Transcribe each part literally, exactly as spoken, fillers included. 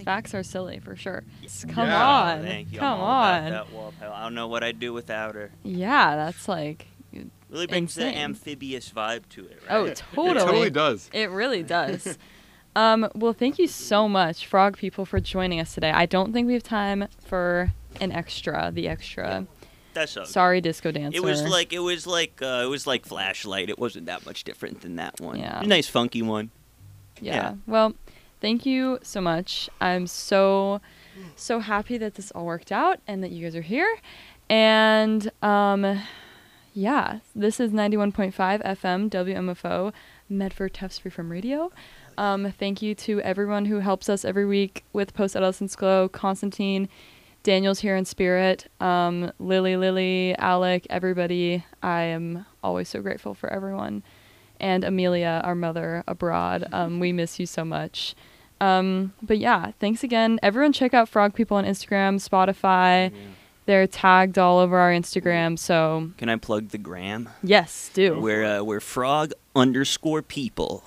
Facts are silly for sure. Come Yeah. on. Thank you. Come I'm all on. about that wall pile. I don't know what I'd do without her. Yeah, that's like Really brings the insane. amphibious vibe to it, right? Oh, It totally. totally does. It really does. um, well, thank you so much, Frog People, for joining us today. I don't think we have time for an extra, the extra. That's okay. Sorry, Disco Dancer. It was like it was like uh, it was like Flashlight. It wasn't that much different than that one. Yeah. A nice funky one. Yeah. yeah. Well, thank you so much. I'm so, so happy that this all worked out and that you guys are here. And, um, yeah, this is ninety-one point five F M W M F O, Medford Tufts Freeform Radio. Um, thank you to everyone who helps us every week with Post Adolescence Glow, Constantine, Daniel's here in spirit, um, Lily, Lily, Alec, everybody. I am always so grateful for everyone. And Amelia, our mother abroad. Um, we miss you so much. Um, but yeah, thanks again. Everyone check out Frog People on Instagram, Spotify. Yeah. They're tagged all over our Instagram. So Can I plug the gram? yes, do. We're uh, we're frog underscore people.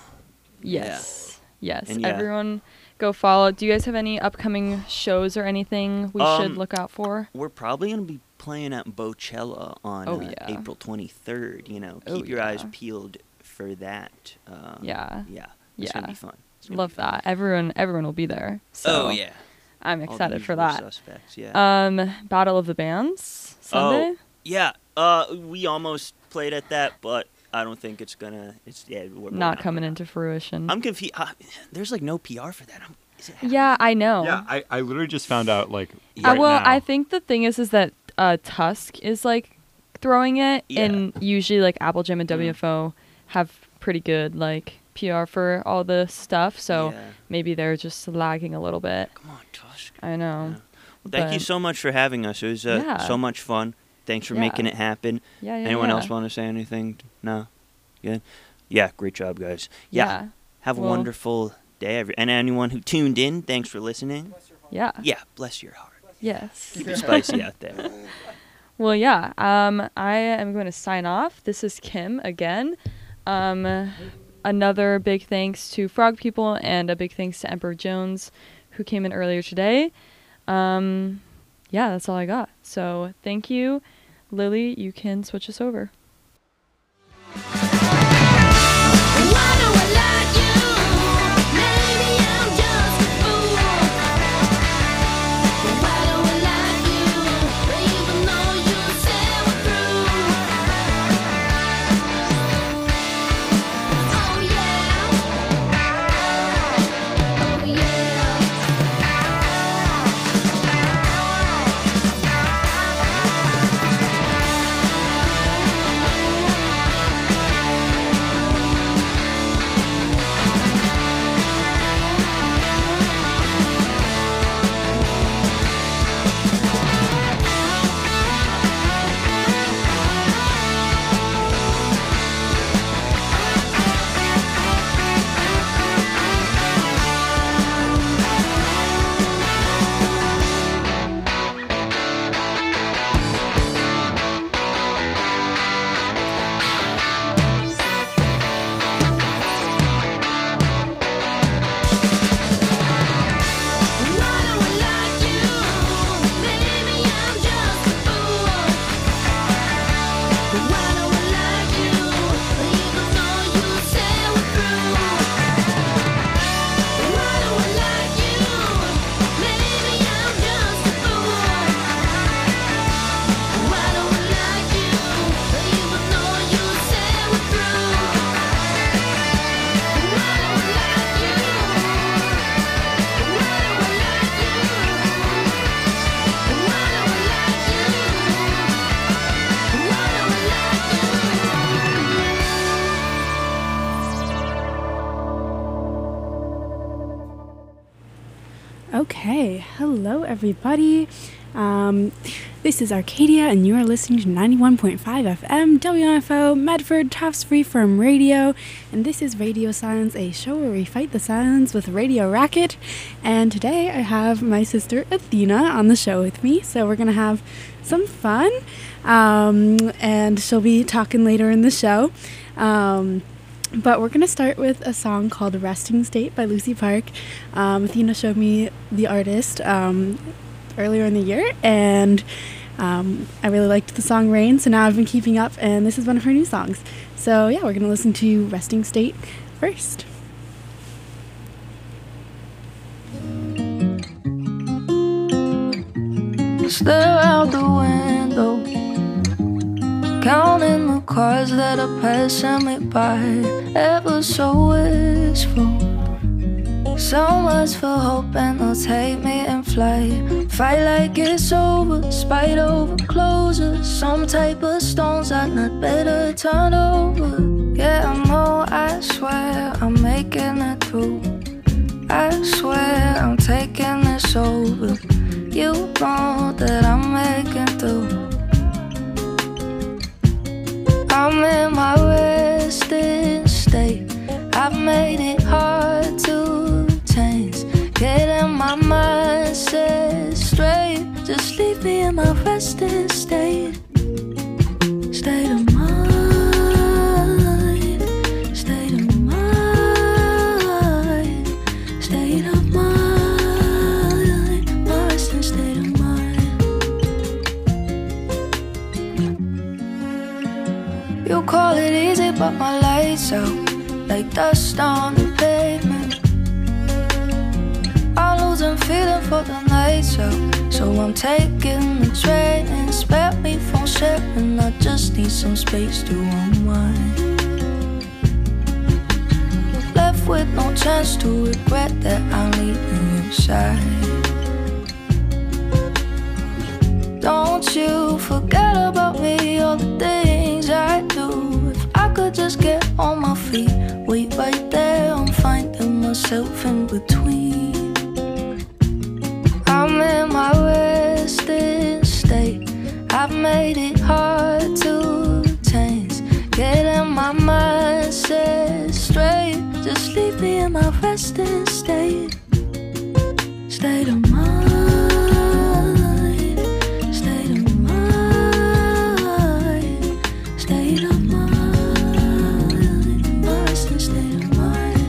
Yes. Yes. And yeah. Everyone go follow. Do you guys have any upcoming shows or anything we Um, should look out for? We're probably gonna be playing at Bochella on Oh, uh, yeah. April twenty-third. You know, Oh, keep your eyes yeah. peeled for that. Um, Yeah. Yeah. It's Yeah. gonna be fun. It's gonna Love be fun. that. Everyone everyone will be there. So Oh yeah. I'm All the excited for usual that. Suspects, yeah. Um, Battle of the Bands Sunday. Oh, yeah. Uh, we almost played at that, but I don't think it's gonna. It's yeah. We're, we're Not coming we're into fruition. I'm confused. Uh, there's like no P R for that. I'm, is it happening? yeah, I know. Yeah, I, I literally just found out, like, Yeah. I right well, now. I think the thing is, is that uh, Tusk is like throwing it, Yeah. and usually like Apple Jam and Mm. W F O have pretty good like P R for all the stuff. So Yeah. maybe they're just lagging a little bit. Come on, Tusk. I know. Yeah. Well, thank you But- so much for having us. It was uh, Yeah. so much fun. Thanks for Yeah. making it happen. Yeah, yeah. Anyone yeah. else want to say anything? No? Good? Yeah, great job, guys. Yeah. Yeah. Have a Well- wonderful day. Every- and anyone who tuned in, thanks for listening. Yeah. Yeah, bless your heart. Yes. Keep it spicy out there. Well, yeah. Um, I am going to sign off. This is Kim again. Um, another big thanks to Frog People and a big thanks to Emperor Jones, who came in earlier today. Um, yeah, that's all I got. So thank you, Lily. You can switch us over. Why do I like you? Maybe I'm just a fool. Why do I like you? Even though you say we're through. Oh yeah. Oh yeah. Why do I like you? Maybe I'm just a fool. Why do I like you? Even though you say we're through. Why do I like you? Maybe I'm just a fool. Why do I like you? Even though you say we're through. Why do I like you? Okay, hello everybody. Um, this is Arcadia, and you are listening to ninety-one point five F M W M F O Medford Tufts Freeform Radio, and this is Radio Silence, a show where we fight the silence with Radio Racket. And today I have my sister Athena on the show with me, so we're gonna have some fun. Um, and she'll be talking later in the show. Um, But we're going to start with a song called Resting State by Lucy Park. Um, Athena showed me the artist um, earlier in the year, and um, I really liked the song Rain, so now I've been keeping up, and this is one of her new songs. So yeah, we're going to listen to Resting State first. Stare out the window, counting the cars that are passing me by, ever so wistful. So much for hoping they'll take me in flight. Fight like it's over, spite over closure. Some type of stones are not better turned over. Yeah, I know, I swear I'm making it through. I swear I'm taking this over. You know that I'm making through. I'm in my resting state. I've made it hard to change. Getting my mindset straight. Just leave me in my resting state. State of mind. State of mind. State of mind. My resting state of mind. You call it easy, but my lights out like dust on the pavement. I'm losing feeling for the nights out, so I'm taking the train. And spare me from sharing, I just need some space to unwind. Left with no chance to regret that I'm leaving inside. Don't you forget about me, all the things I do. If I could just get on my feet, wait right there, I'm finding myself in between. I'm in my resting state. I've made it hard to change. Getting my mindset straight. Just leave me in my resting state. State of mind. State of mind. State of mind. My resting state of mind.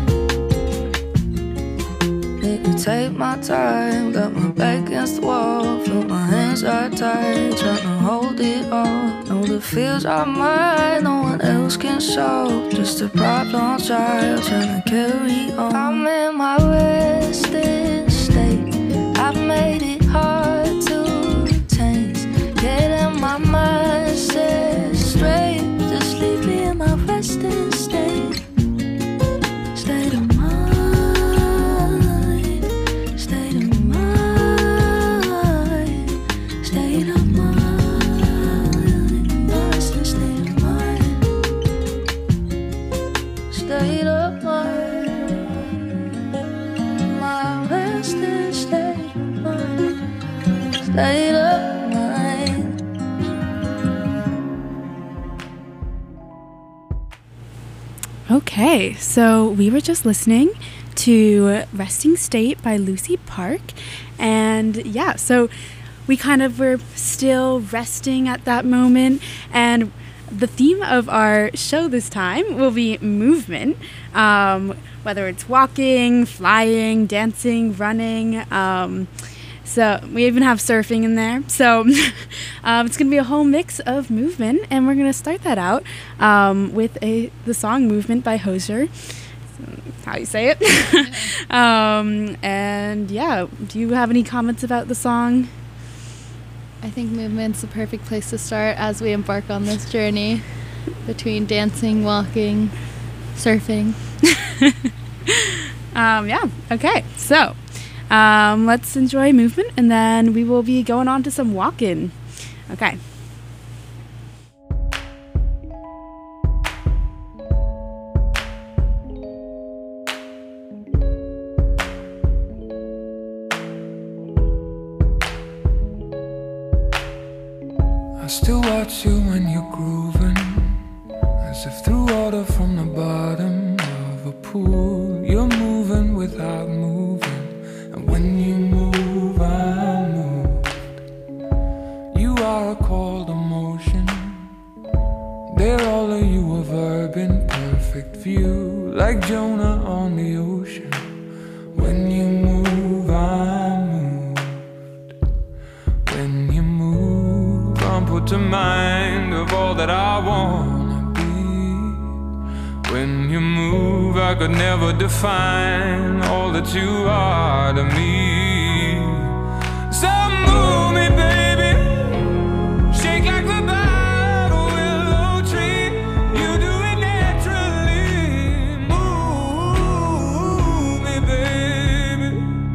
Need to take my time. Got my back against the wall. Feel my hands are tied. Trying to hold it all. Know the feels are mine. No one else can solve. Just a problem child trying to carry on. I'm in my resting state. I've made it hard to change. Getting my mindset straight. Just leave me in my resting state. State of mind. State of mind. State of mind. My resting state of mind. State of mind. My resting state of mind. State of mind. Okay, so we were just listening to Resting State by Lucy Park. And yeah, so we kind of were still resting at that moment. And the theme of our show this time will be movement, um, whether it's walking, flying, dancing, running. Um, so we even have surfing in there. So um, it's going to be a whole mix of movement, and we're going to start that out um, with a the song Movement by Hozier. How you say it. um, and yeah, do you have any comments about the song? I think movement's the perfect place to start as we embark on this journey between dancing, walking, surfing. um, yeah, okay. So um, let's enjoy movement, and then we will be going on to some walking. Okay. I still watch you when you're grooving, as if through water from the bottom of a pool. You're moving without moving, and when you move, I'm moved. You are a call to motion. There all of you, a verb in perfect view. like Jonah on the ocean. When you move, I'm moved. When you move, I'm put to mind of all that I wanna be. When you move, I could never define all that you are to me. So move me, baby, shake like the bud of a willow tree. You do it naturally. Move me, baby.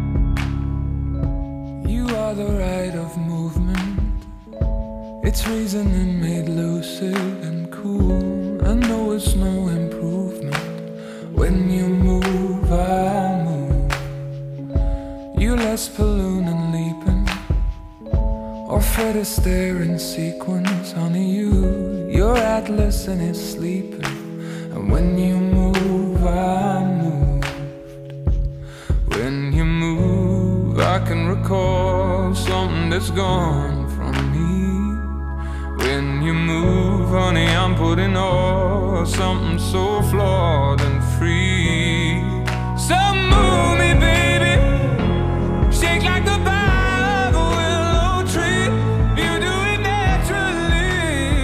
You are the rite of movement. It's reasoning made lucid and cool. I know it's no improvement. When you move, I move. You less balloon and leaping, or Fred Astaire in sequence. Honey, you, you're Atlas and it's sleeping. And when you move, I move. When you move, I can recall something that's gone from me. When you move, honey, I'm putting all something so flawed and free. So move me, baby, shake like the bough of a willow tree. You do it naturally.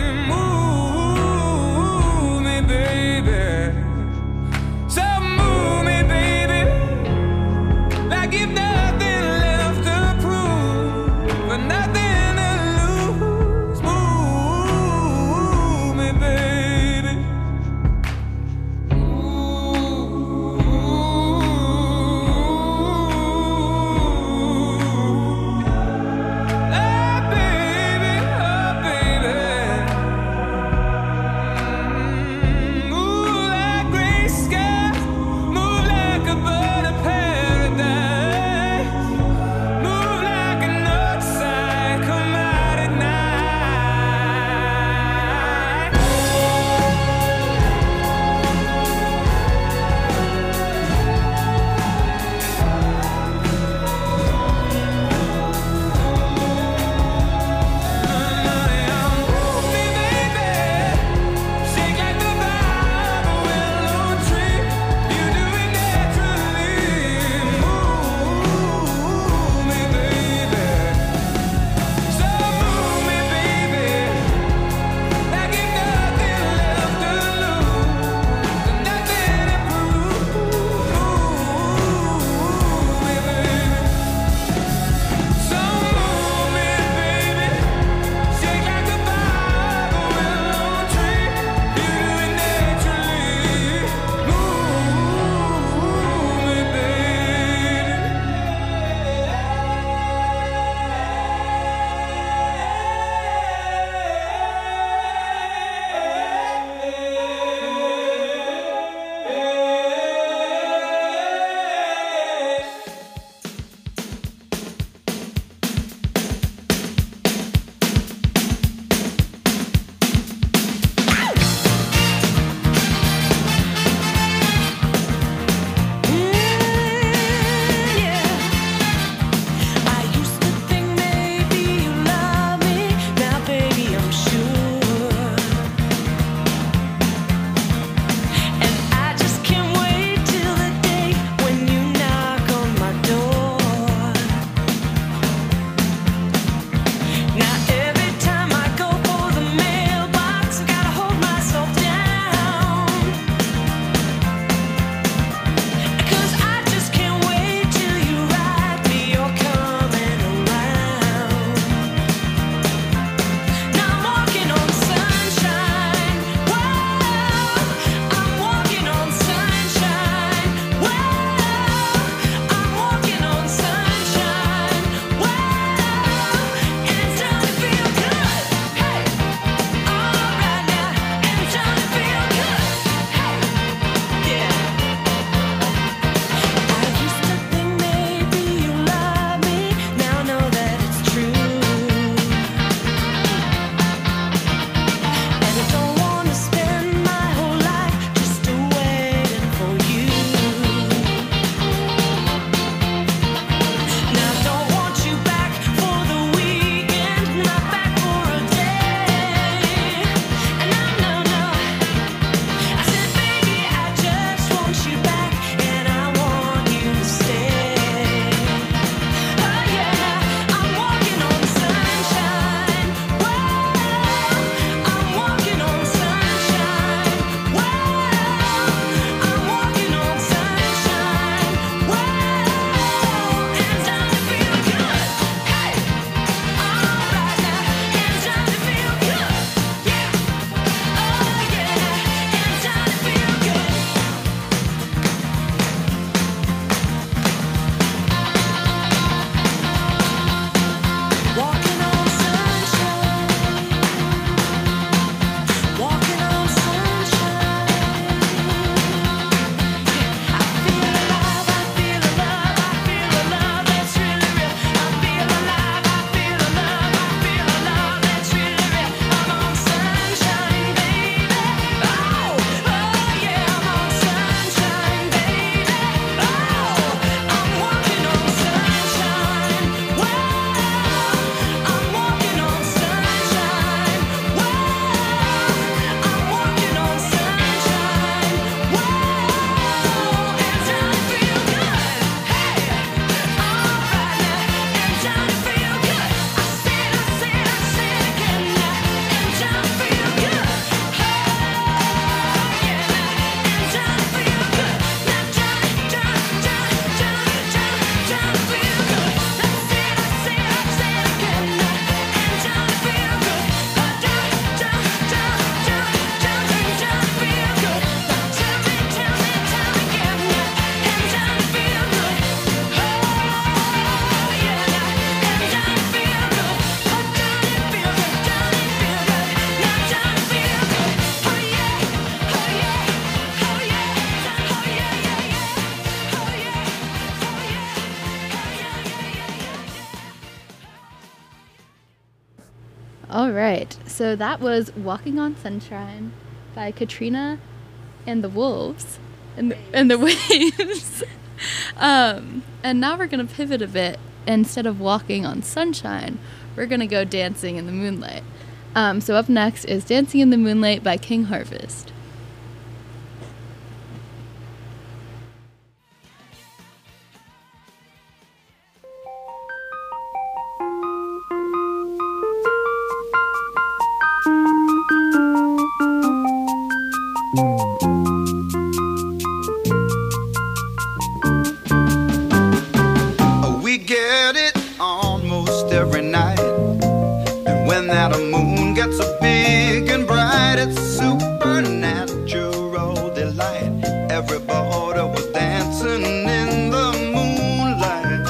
Move me, baby. So move me, baby, like you've nothing left to prove, but nothing to lose. Move me, baby. Ooh. All right. So that was Walking on Sunshine by Katrina and the Wolves and the, and the Waves. um, and now we're going to pivot a bit. Instead of walking on sunshine, we're going to go Dancing in the Moonlight. Um, so up next is Dancing in the Moonlight by King Harvest. We get it almost every night, and when that moon gets so big and bright, it's supernatural delight. Everybody was dancing in the moonlight.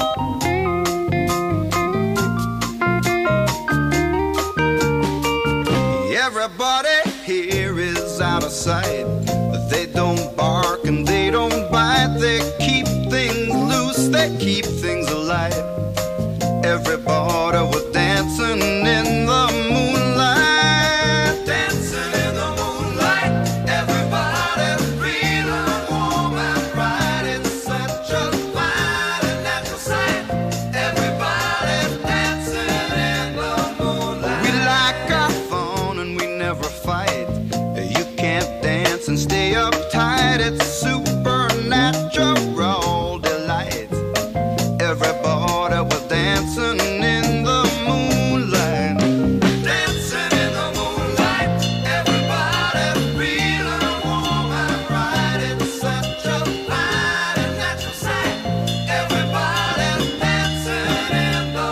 Everybody here is out of sight. They don't bark and they don't bite. They keep things loose, they keep things alive. Everybody was dancing in the moonlight. Dancing in the moonlight. Everybody's feeling warm and bright. It's such a fine and natural sight. Everybody's dancing in the moonlight. We like our fun and we never fight. You can't dance and stay uptight. It's supernatural delight. Everybody was dancing in the moonlight. Dancing in the moonlight. Everybody's feeling warm and bright. It's such a fine and natural sight. Everybody's dancing in the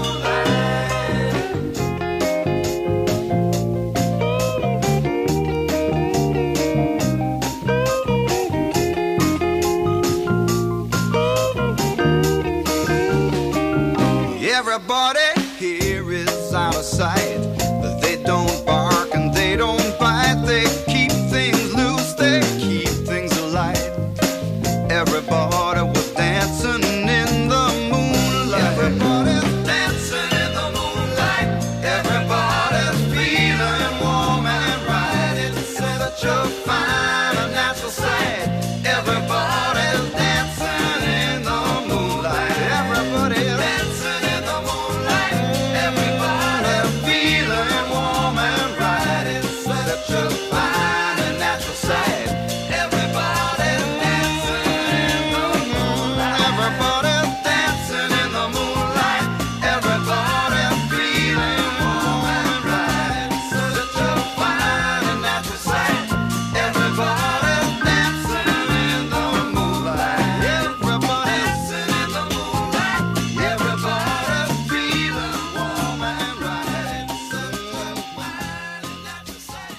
Everybody here is out of sight. They don't bark and they don't bite. They keep things loose, they keep things alight. Everybody was dancing in the moonlight. Everybody's dancing in the moonlight. Everybody's feeling warm and bright. It's such a fine and natural sight. Everybody's dancing in the moonlight. Everybody's dancing in the moonlight. Everybody's feeling warm and bright. It's such a fine and natural sight. Everybody's dancing in the moonlight. Everybody's dancing in the moonlight. Everybody's feeling warm and bright. It's such a fine and natural sight. Everybody's dancing in the moonlight. Everybody's dancing in the moonlight. Everybody's feeling warm and bright. It's such a fine and natural sight.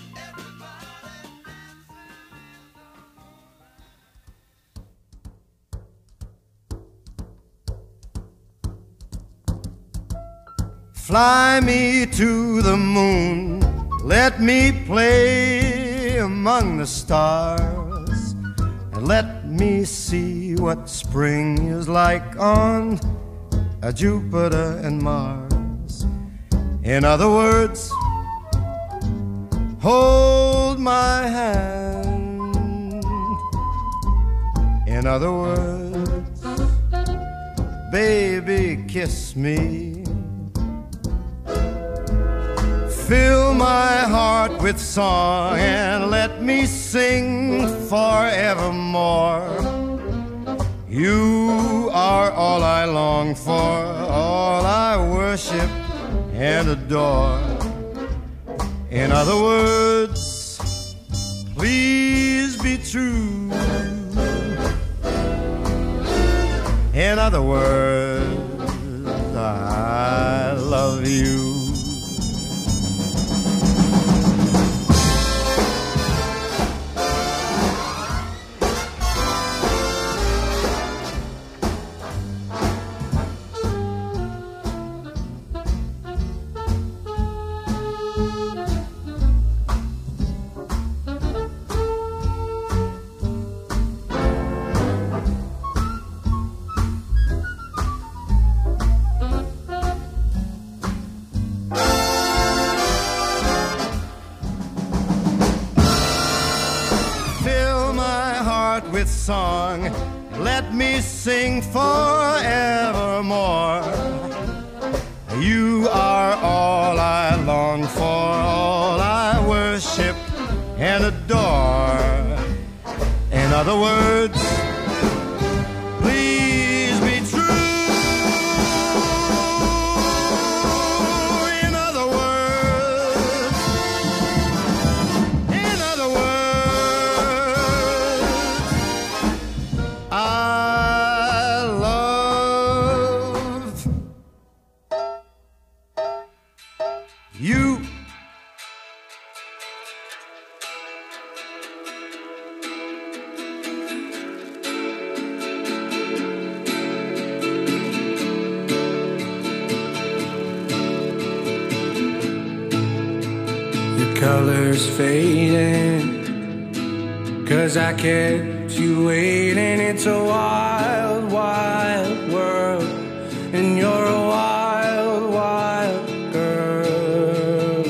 Fly me to the moon, let me play among the stars, and let me see what spring is like on uh, Jupiter and Mars. In other words, hold my hand. In other words, baby, kiss me. Fill my heart with song and let me sing forevermore. You are all I long for, all I worship and adore. In other words, please be true. In other words, I love you. song. Let me sing forevermore. You are all I long for, all I worship and adore. In other words, please be true. In other words, in other words, I love you. Colors fading, 'cause I kept you waiting. It's a wild, wild world, and you're a wild, wild girl.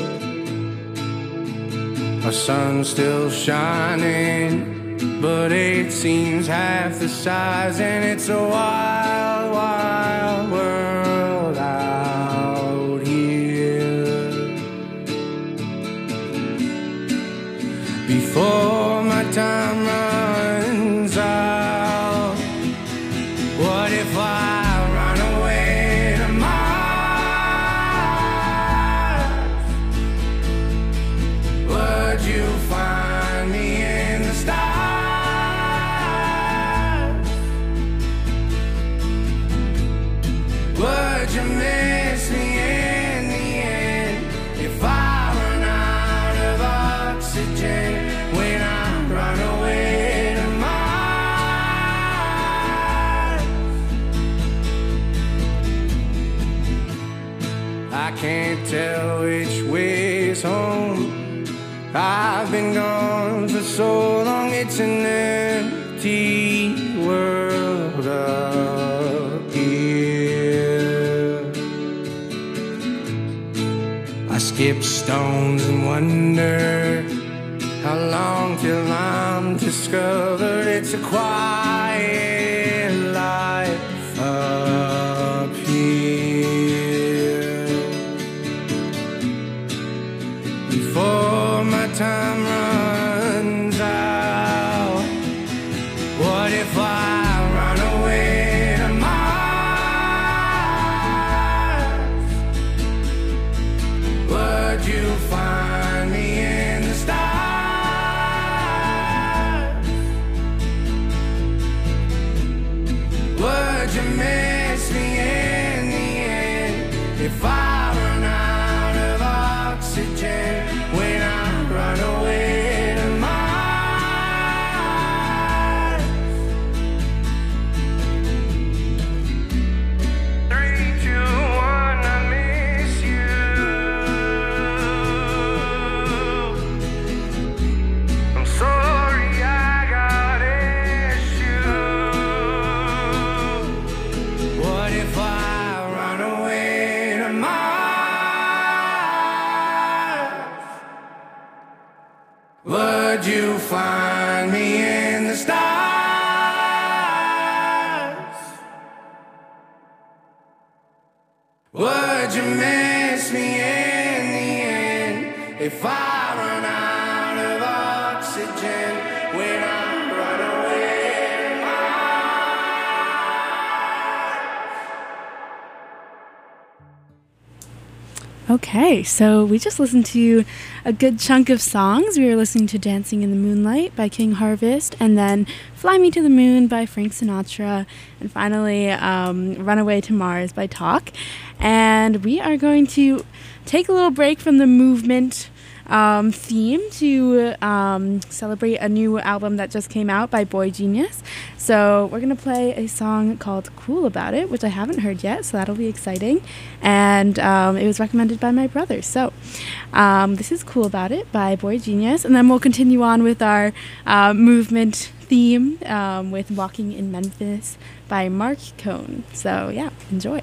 Our sun's still shining, but it seems half the size, and it's a wild, wild world out here. Before my time runs out, what if I run away to Mars? Would you find me in the stars? Would you miss me in the end if I run out of oxygen? When I run away to Mars, I can't tell which way's home. I've been gone for so long, it's an empty world up here. I skip stones and wonder how long till I'm discovered. It's a quiet life up here. Before my time runs out, what if I run away to Mars? Would you find me in the stars? Would you miss me in the end if I run out of oxygen? When I run away to Mars. Three, two, one, I miss you. I'm sorry I got issues. What if I run away to Mars? Would you find me in the stars? Would you miss me in the end if I run out of oxygen? When I run away to Mars. Okay, so we just listened to a good chunk of songs. We were listening to Dancing in the Moonlight by King Harvest, and then Fly Me to the Moon by Frank Sinatra, and finally um, Runaway to Mars by Talk. And we are going to take a little break from the movement um, theme to um, celebrate a new album that just came out by Boy Genius. So we're going to play a song called Cool About It, which I haven't heard yet, so that'll be exciting. And um, it was recommended by my brother. So um, this is Cool About It by Boy Genius. And then we'll continue on with our uh, movement theme um, with Walking in Memphis by Mark Cohn. So yeah, enjoy.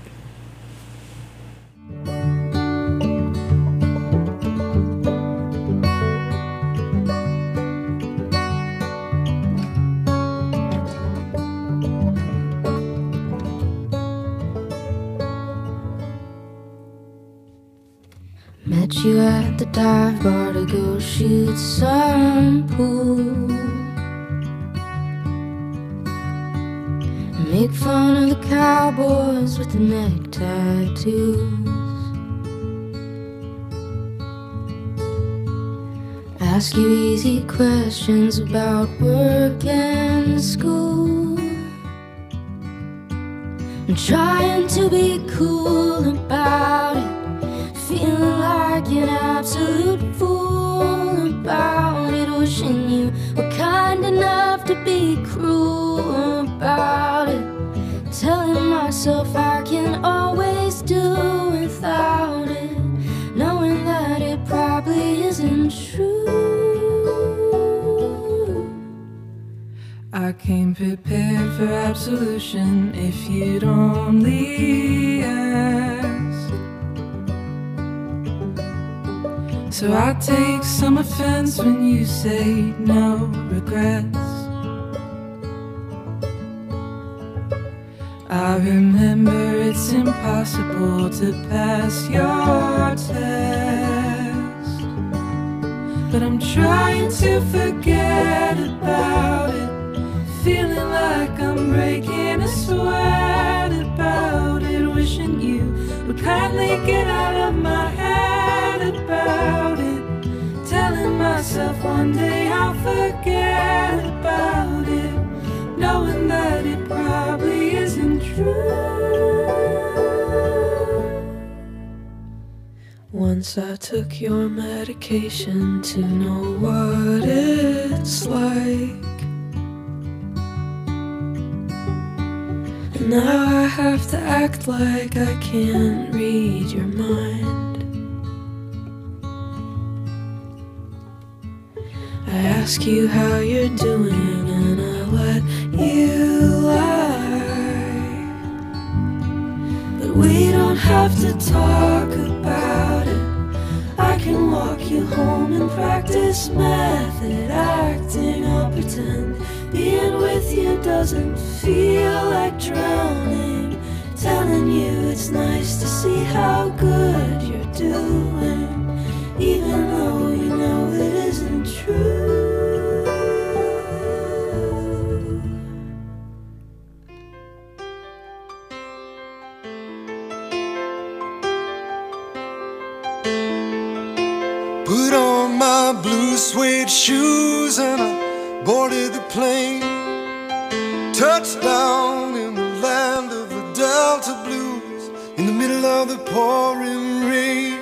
Met you at the dive bar to go shoot some pool. Make fun of the cowboys with the neck tattoos. Ask you easy questions about work and school. I'm trying to be cool about it, feeling like an absolute fool about it. Wishing you were kind enough to be cruel about it. Telling myself I can always do without it, knowing that it probably isn't true. I came prepared for absolution if you'd only ask. So I take some offense when you say no regrets. I remember it's impossible to pass your test, but I'm trying to forget about it, feeling like I'm breaking a sweat about it. Wishing you would kindly get out of my head about it. Telling myself one day I'll forget about it, knowing that it probably isn't true. Once I took your medication to know what it's like, and now I have to act like I can't read your mind. I ask you how you're doing and I let you lie, but we don't have to talk about it. I can walk you home and practice method acting. I'll pretend being with you doesn't feel like drowning, telling you it's nice to see how good you're doing, even though you know it isn't true. Put on my blue suede shoes and I boarded the plane. Touchdown in the land of the Delta Blues, in the middle of the pouring rain.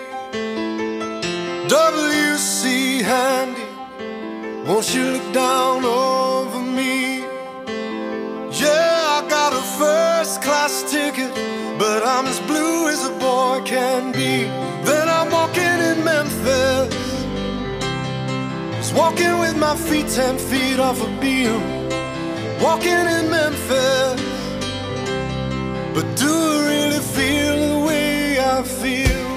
W C Handy, won't you look down over me? Yeah, I got a first class ticket, but I'm as blue as a boy can be. Then I'm walking in Memphis, just walking with my feet ten feet off a beam. Walking in Memphis, but do I really feel the way I feel?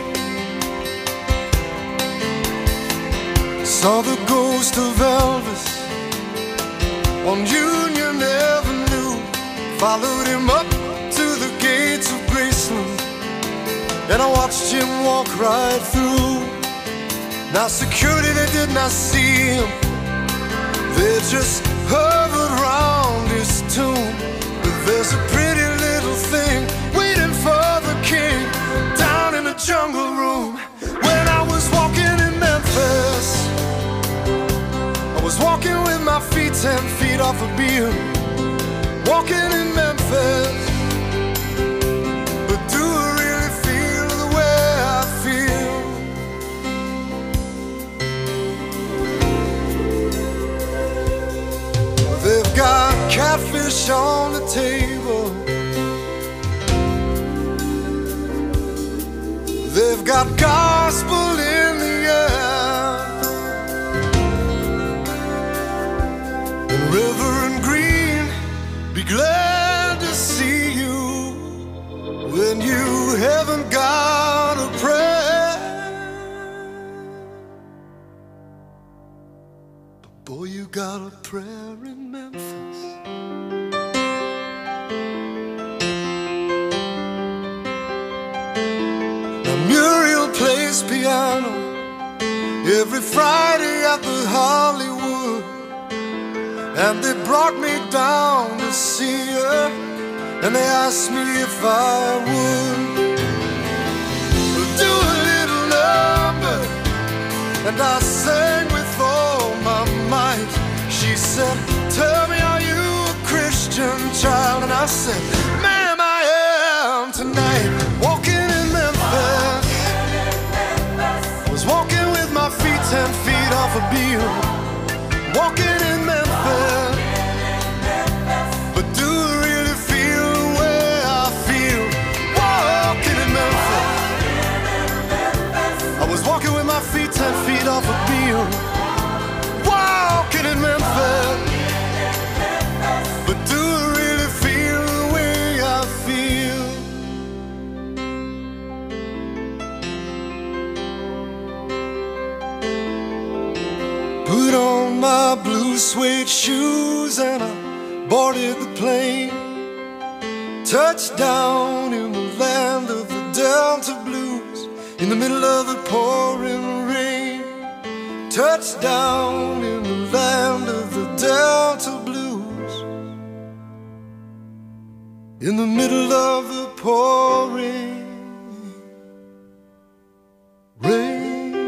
Saw the ghost of Elvis on Union Avenue, followed him up to the gates of Graceland, and I watched him walk right through. Now security, they did not see him, they just hovered round his tomb. But there's a pretty little thing waiting for the king down in the jungle room. When I was walking in Memphis, I was walking with my feet ten feet off a beam. Walking in Memphis, but do I really feel the way I feel? They've got catfish on the table, they've got gospel in the air, and Reverend Green, be glad to see you when you haven't got a prayer. But boy, you got a prayer in Memphis. Now Muriel played Elvis piano every Friday at the Hollywood, and they brought me down to see her, and they asked me if I would do a little number, and I sang with all my might. She said, tell me, are you a Christian child? And I said, ma'am, I am tonight. Walking in Memphis, was walking with my feet ten feet off a beam. Walking in Memphis, but do I really feel the way I feel? Walking in Memphis, I was walking with my feet ten feet off a beam. Walking in Memphis, but do I really feel the way I feel? Put on my blue suede shoes and I boarded the plane. Touched down in the land of the Delta Blues, in the middle of the pouring rain. Touched down in the land of the Delta Blues, in the middle of the pouring rain.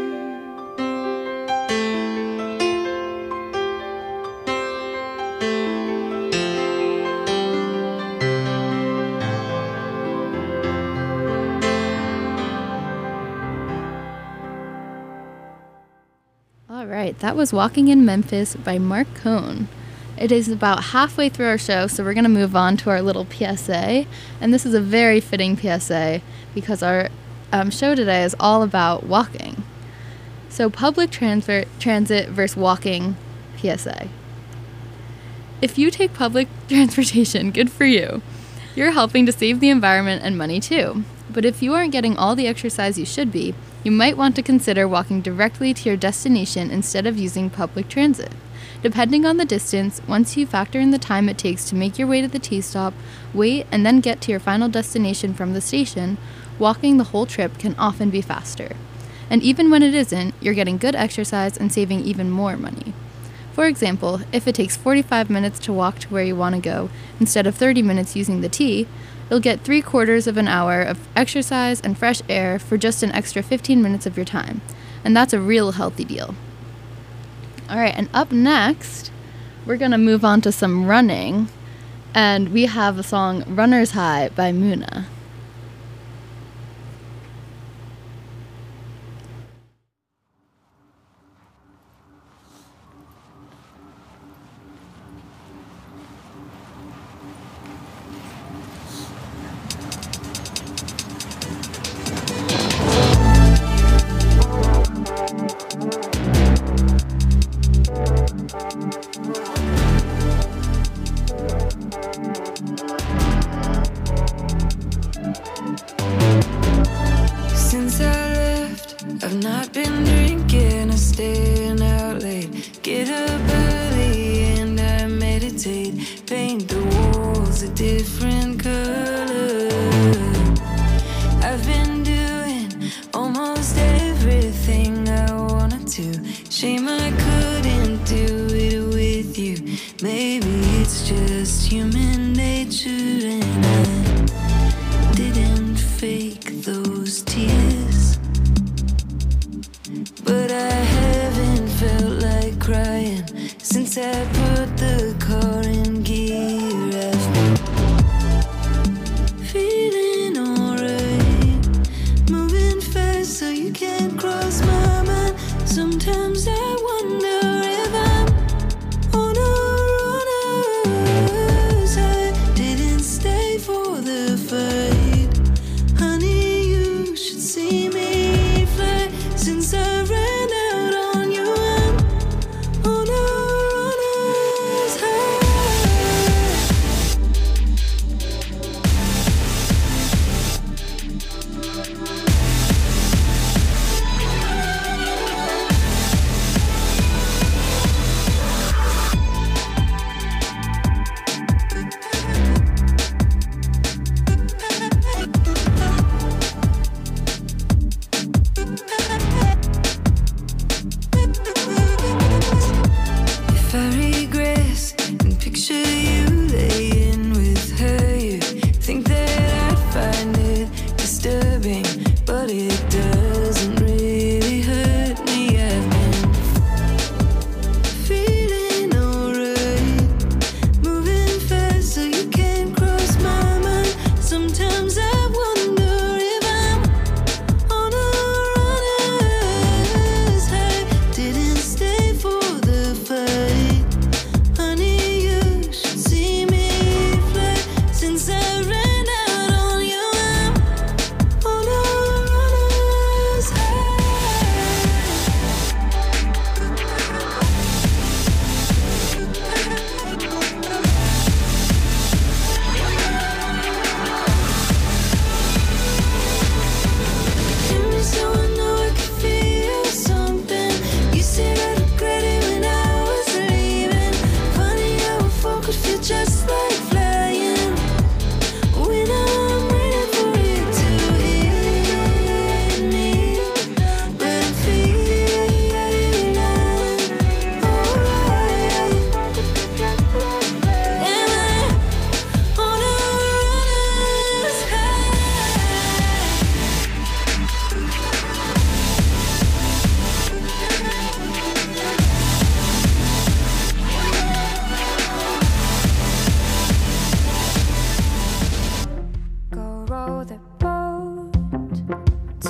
All right, that was Walking in Memphis by Mark Cohn. It is about halfway through our show, so we're going to move on to our little P S A. And this is a very fitting P S A because our um, show today is all about walking. So public transfer, transit versus walking P S A. If you take public transportation, good for you. You're helping to save the environment and money too. But if you aren't getting all the exercise you should be, you might want to consider walking directly to your destination instead of using public transit. Depending on the distance, once you factor in the time it takes to make your way to the T-stop, wait, and then get to your final destination from the station, walking the whole trip can often be faster. And even when it isn't, you're getting good exercise and saving even more money. For example, if it takes forty-five minutes to walk to where you want to go, instead of thirty minutes using the T, you'll get three quarters of an hour of exercise and fresh air for just an extra fifteen minutes of your time. And that's a real healthy deal. All right, and up next, we're going to move on to some running. And we have the song Runner's High by Muna. Since I left, I've not been drinking or staying out late. Get up early and I meditate. Paint the walls a different color. I've been doing almost everything I wanted to. Shame I couldn't do it with you. Maybe it's just human nature and I didn't fake those tears. But I haven't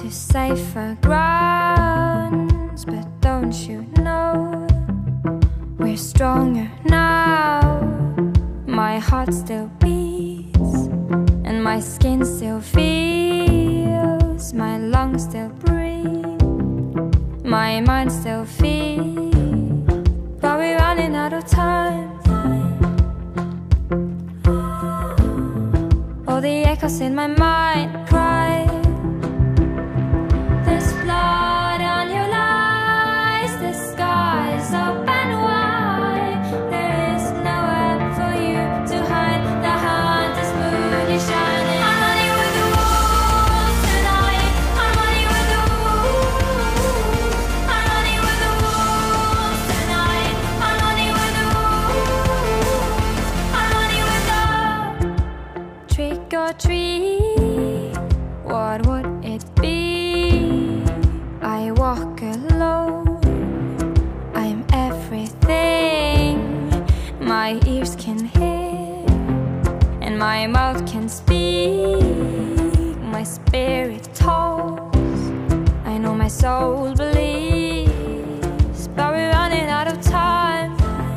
to safer grounds, but don't you know we're stronger now? My heart still beats, and my skin still feels, my lungs still breathe, my mind still feels, but we're running out of time. All the echoes in my mind cry, there's blood on your lies, the sky's open wide, there is nowhere for you to hide, the hunter's moon is shining. I'm running with the wolves tonight, I'm running with the wolves, I'm running with the wolves tonight, I'm running with the wolves, I'm running with the trick or treat, what would it be? I walk alone, I'm everything my ears can hear and my mouth can speak, my spirit talks, I know my soul believes, but we're running out of time.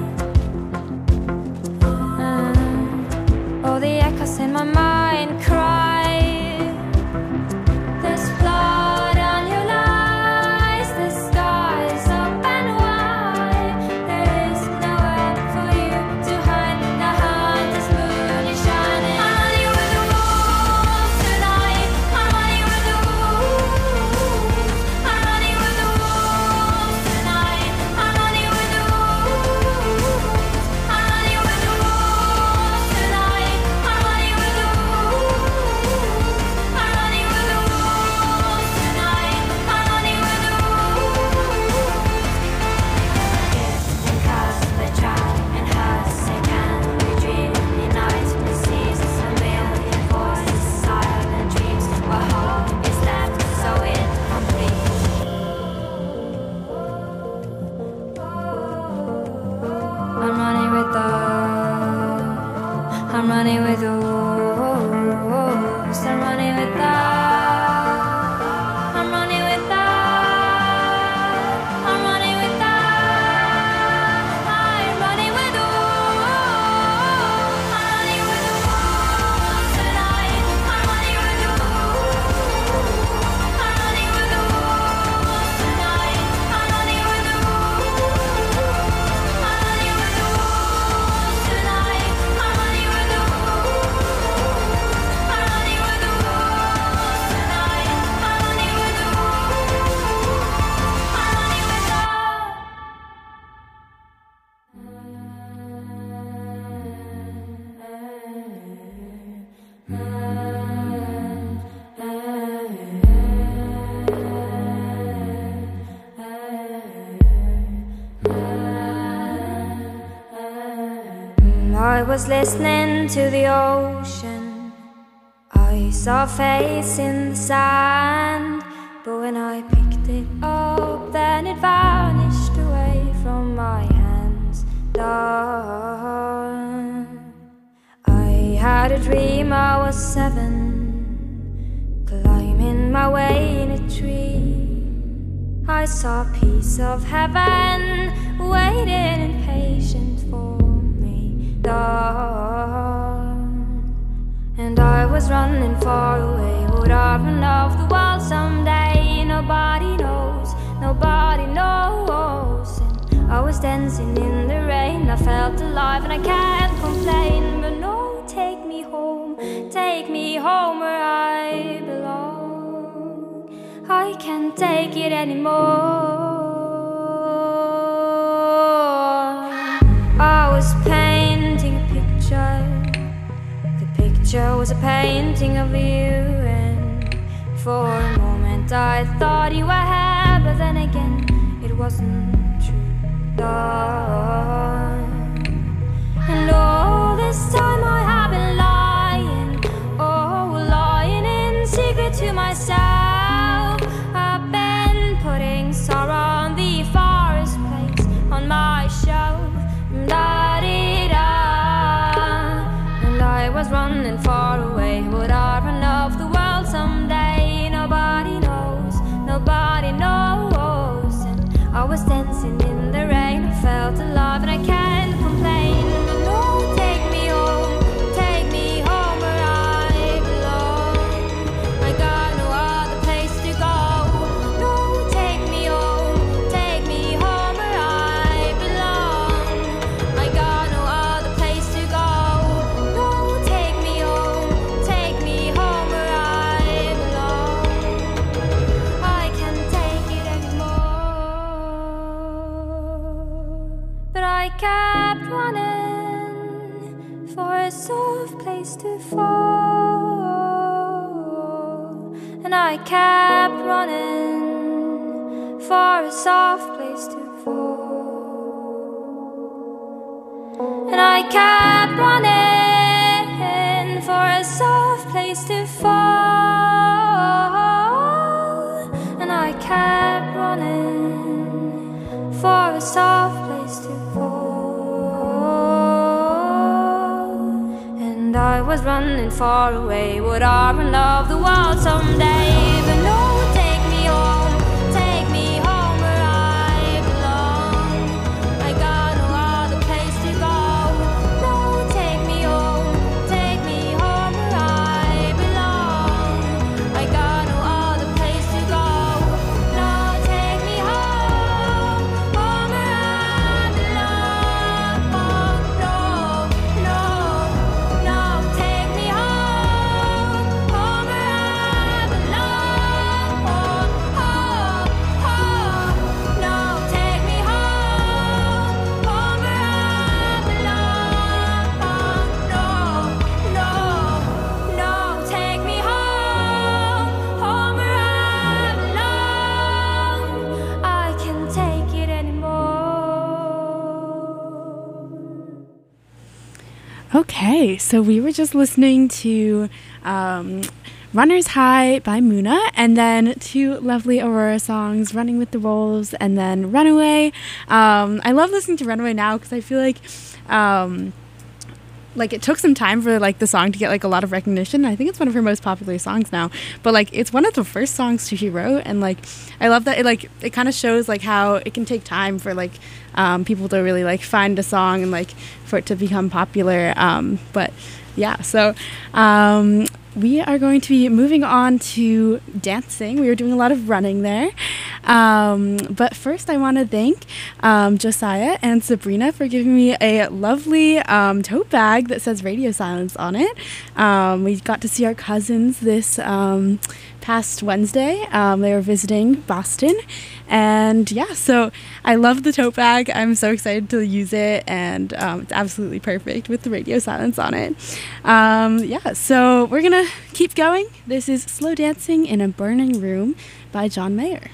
uh, All the echoes in my mind cry, there's blood on your lies, the sky's open wide, there is nowhere for you to hide, the hunter's moon is shining. I'm running with the wolves tonight, I'm running with the wolves, I'm running with the wolves tonight, I'm running with the wolves, I'm running with the wolves tonight, I'm running with the wolves, I'm running with the wolves tonight, I'm running with the wolves. Gift and cast the child and has a can we dream in nights we sees a million voices, silent dreams, what hope is left so incomplete. I'm running with the I'm running with the wolves, I'm running with the I'm running with the I'm running with the I'm running with the wolves, I'm running with the wolves tonight, I'm running with the wolves, I'm running with the wolves tonight, I'm running with the wolves, I'm running with the wolves tonight, I'm running with the wolves, I'm running with the wolves tonight, I'm running with the wolves, I'm running with the I was listening to the ocean, I saw a face in the sand, but when I picked it up, then it vanished away from my hands. Dawn. I had a dream I was seven, climbing my way in a tree. I saw a piece of heaven waiting impatient for me. Dawn. And I was running far away, would I run off the world someday? Nobody knows, nobody knows. And I was dancing in the rain, I felt alive and I can't complain. But no, take me home, take me home where I belong. I can't take it anymore. I was painting a picture, the picture was a painting of you, and for a moment I thought you were here, but then again it wasn't true. Dawn. And all this time I have been lying, oh, lying in secret to myself. I've been putting sorrow on the forest place on my shelf. Da-dee-da. And I was running far away, would I run off the world someday? Nobody knows, and I kept running for a soft place to fall. And I kept running for a soft place to fall. And I kept running for a soft place to fall. And I was running far away, would I run of the world someday? But no one take me home, take me home where I belong. I got no other place to go. No one take me home, take me home where I belong. I got no other place to go. No, take me home, home where I belong. Oh, no, no, no, take me home, home where I belong. Oh, oh, oh, no, take me home, home where I belong. Oh, no, no, no, take me home, home where I belong. I can't take it anymore. Okay, so we were just listening to um, Runner's High by Muna, and then two lovely Aurora songs, Running with the Wolves and then Runaway. Um, I love listening to Runaway now because I feel like um, like it took some time for like the song to get like a lot of recognition. I think it's one of her most popular songs now, but like it's one of the first songs she wrote, and like I love that it like it kind of shows like how it can take time for like um, people to really like find a song and like for it to become popular. Um, but yeah, so um, we are going to be moving on to dancing. We were doing a lot of running there. Um, but first, I want to thank um, Josiah and Sabrina for giving me a lovely um, tote bag that says Radio Silence on it. Um, we got to see our cousins this um, past Wednesday. Um, they were visiting Boston. And yeah, so I love the tote bag. I'm so excited to use it, and um, it's absolutely perfect with the Radio Silence on it. Um, yeah, so we're going to keep going. This is Slow Dancing in a Burning Room by John Mayer.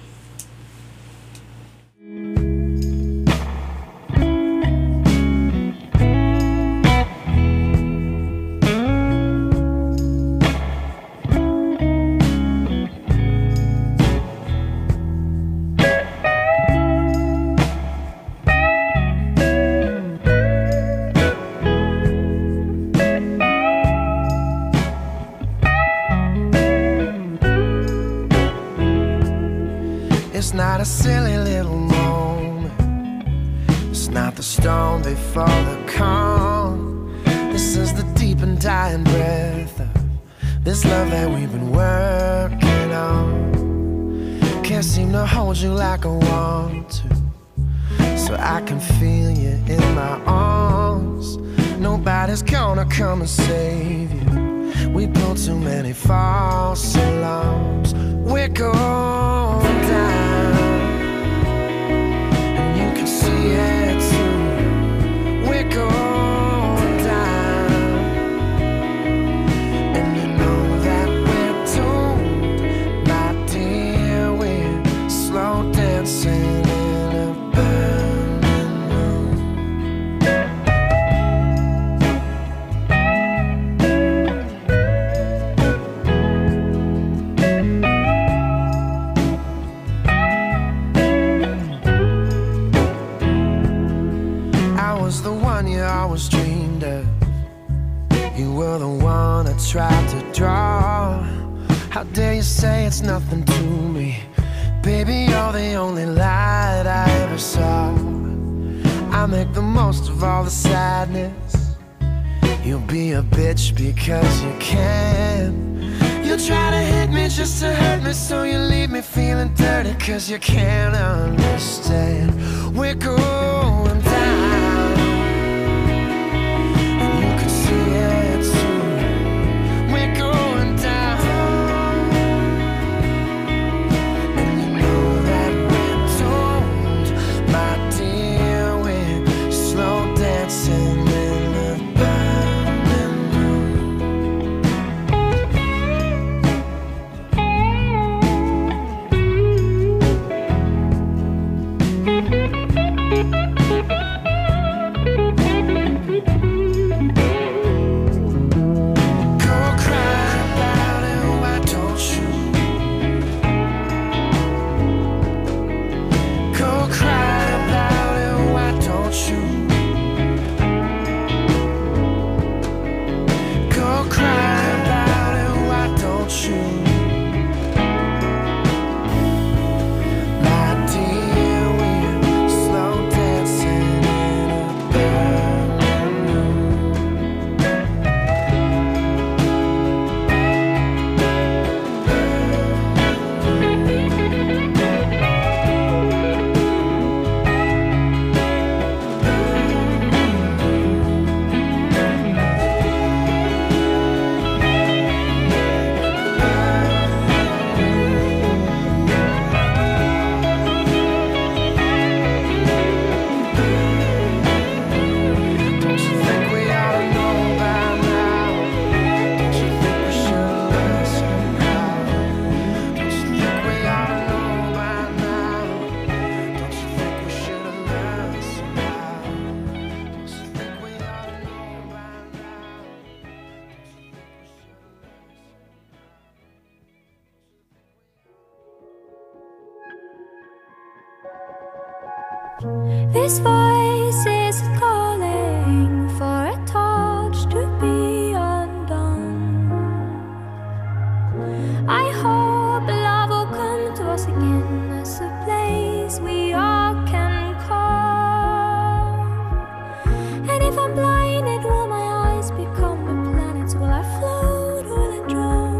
It's not a silly little moment. It's not the storm before the calm. This is the deep and dying breath of this love that we've been working on. Can't seem to hold you like I want to, so I can feel you in my arms. Nobody's gonna come and save you. We built too many false alarms. We're going down, and you can see it too. We're going down, and you know that we're doomed, my dear. We're slow dancing in a burning room. Always dreamed of. You were the one I tried to draw. How dare you say it's nothing to me? Baby, you're the only light I ever saw. I make the most of all the sadness. You'll be a bitch because you can. You try to hit me just to hurt me, so you leave me feeling dirty cause you can't understand. We're going down, This voice is calling for a torch to be undone. I hope love will come to us again as a place we all can call. And if I'm blinded, will my eyes become the planets? Will I float? Will I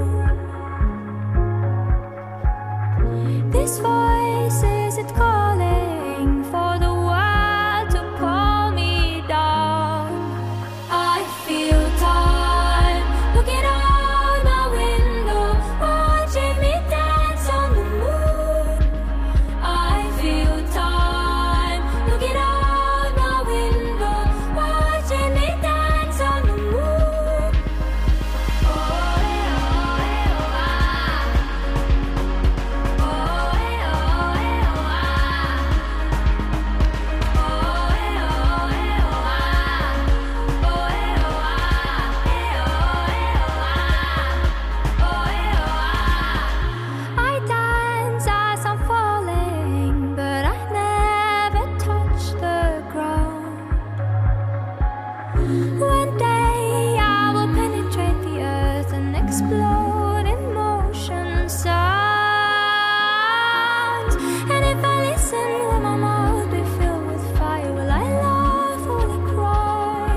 drown? This voice is it calling for the world to pull me down. I feel time looking out my window, watching me dance on the moon. I feel time looking out my window, watching me dance on the moon. Oh, eh, oh, eh, oh, ah. Oh, eh, oh, eh, oh, ah. Oh, eh, oh, eh, oh, ah. Oh, eh, oh, ah. Eh, oh, eh, oh, ah. Oh, eh, oh, ah. I dance as I'm falling, but I never touch the ground. One day I will penetrate the earth and explode in motion sounds. And if I listen, will my mouth be filled with fire? Will I laugh? Will I cry?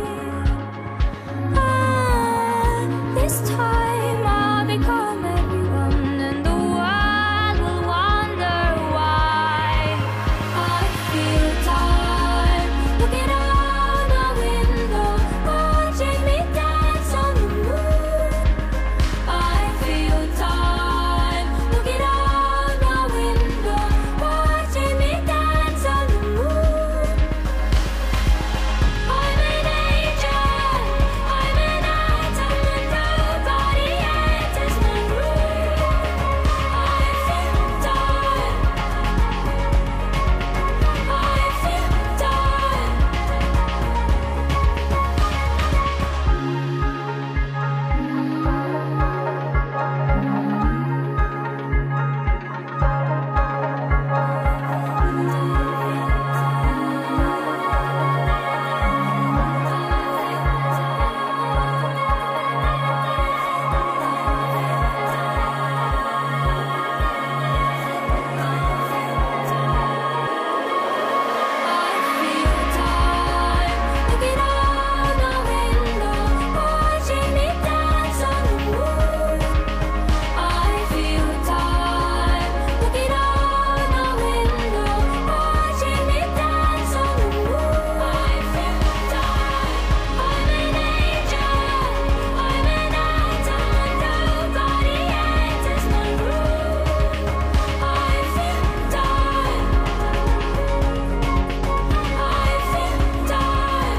Ah, this time I'll become everyone, and the world will wonder why. I feel time looking out my window, watching me dance on the moon. I feel time looking out my window, watching me dance on the moon. I'm an angel, I'm an atom, and nobody enters my room. I feel time, I feel time. Looking out my window, watching me dance on the moon. I feel time looking out my window, watching me dance on the moon. I feel time. I'm an angel, I'm an atom, and nobody enters my room. I feel time. I feel time.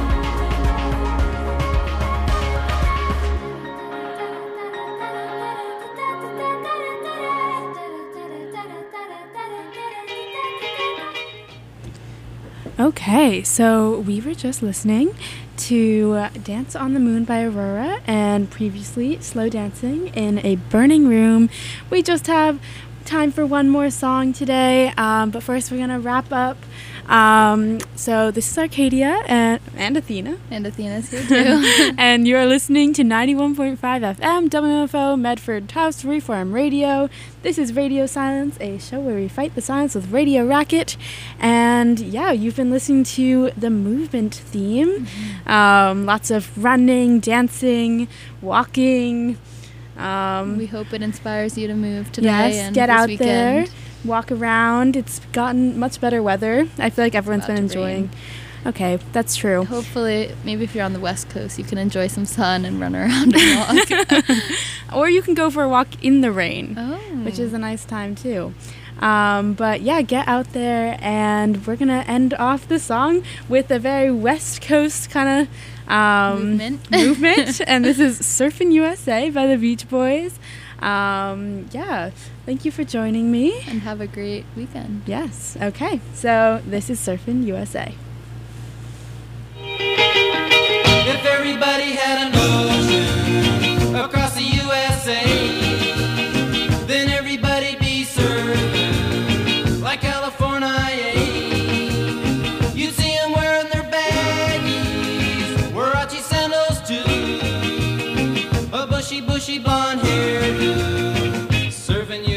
Okay, so we were just listening to Dance on the Moon by Aurora and previously Slow Dancing in a Burning Room. We just have time for one more song today, um, but first we're going to wrap up. Um, so this is Arcadia and, and Athena. And Athena's here too. And you're listening to ninety-one point five F M, W F O, Medford Tufts Freeform Radio. This is Radio Silence, a show where we fight the silence with Radio Racket. And yeah, you've been listening to the movement theme. Mm-hmm. Um, lots of running, dancing, walking. Um, we hope it inspires you to move today. Yes, and get this out weekend. there, walk around. It's gotten much better weather. I feel like everyone's About been to rain. enjoying. Okay, that's true. Hopefully, maybe if you're on the West Coast, you can enjoy some sun and run around and walk. Or you can go for a walk in the rain, Oh. which is a nice time too. Um, but yeah, get out there, and we're gonna end off the song with a very West Coast kind of um, Movement. movement. And this is Surfin' U S A by the Beach Boys. Um, yeah, thank you for joining me. And have a great weekend. Yes, okay. So this is Surfin' U S A. If everybody had an ocean across the U S A, then everybody'd be surfing like California.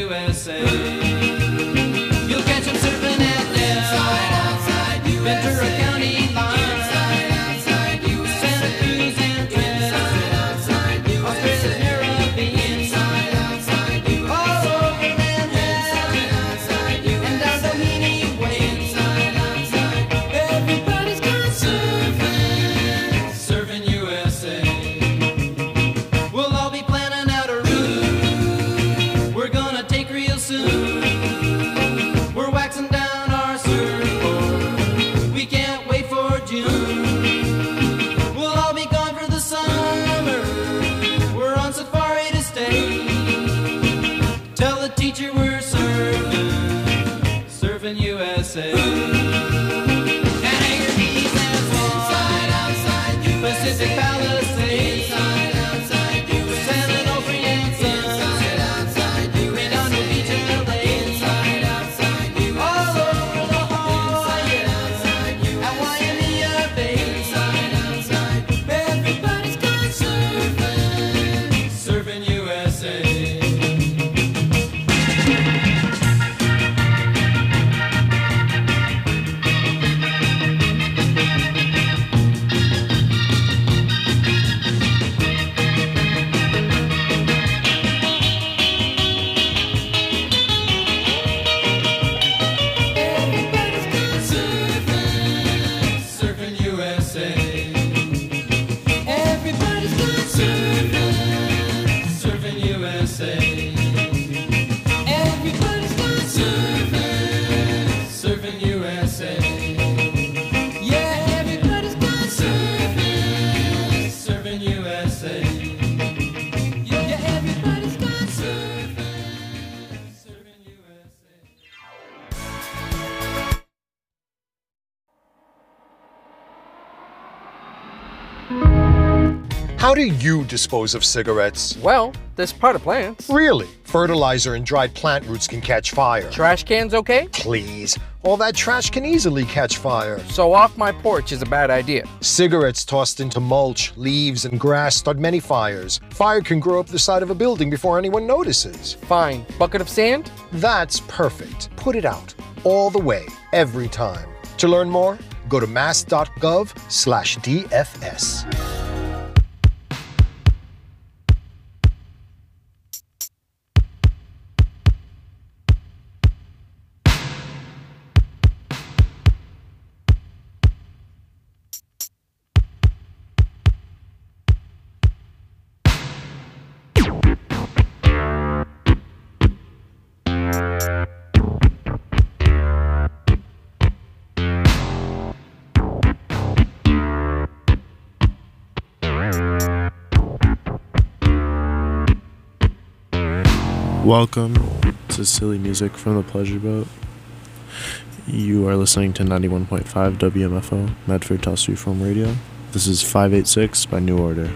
U S A. You'll catch them surfing at Del, Ventura County line, Santa Cruz and Trent, Australia's Caribbean, all over Manhattan, and down Doheny Way. Everybody's gone surfing, surfing U S A. We'll all be planning out a route we're gonna take real soon. We're waxing down our surfboard, we can't wait for June. We'll all be gone for the summer, we're on safari to stay. Tell the teacher we're surfing, surfing U S A. And hang your knees and fall, Pacific Palisades, San Onofre and Sun, Redondo Beach and L A, all over La Jolla, at Waimea Bay. Everybody's gone surfing, surfing U S A. Everybody's gone surfing, surfing U S A. Everybody's gone surfing, surfing U S A. Everybody's gone surfing, surfing U S A. Yeah, everybody's gone surfing, surfing U S A. Yeah, everybody's gone surfing, surfing U S A. How do you dispose of cigarettes? Well, there's potted plants. Really? Fertilizer and dried plant roots can catch fire. Trash cans okay? Please. All that trash can easily catch fire. So off my porch is a bad idea. Cigarettes tossed into mulch, leaves, and grass start many fires. Fire can grow up the side of a building before anyone notices. Fine. Bucket of sand? That's perfect. Put it out. All the way. Every time. To learn more, go to mass.gov slash DFS. Welcome to Silly Music from the Pleasure Boat. You are listening to ninety-one point five W M F O, Medford Telstra Freeform Radio. This is five eighty-six by New Order.